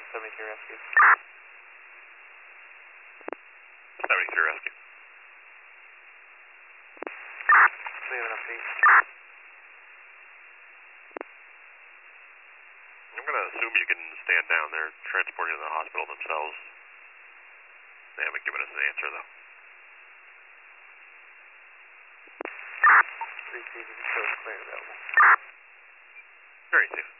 73 Rescue. 73 Rescue. We have an update. I'm going to assume you can stand down. They're transporting you to the hospital themselves. They haven't given us an answer, though. Receiving, shows clear available. Very safe.